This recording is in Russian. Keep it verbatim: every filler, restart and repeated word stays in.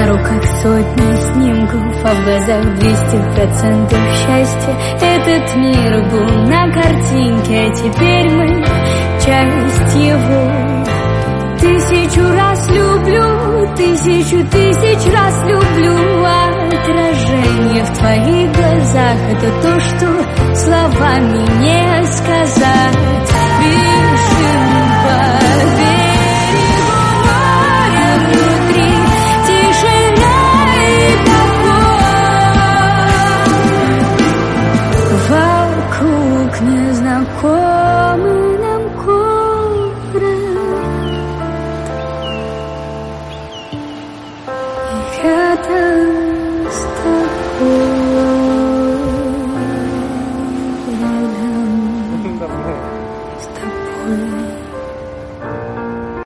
руках сотни снимков, а в глазах двести процентов счастья. Этот мир был на картинке, а теперь мы часть его. Тысячу раз люблю, тысячу тысяч раз люблю. Отражение в твоих глазах — это то, что словами не сказать.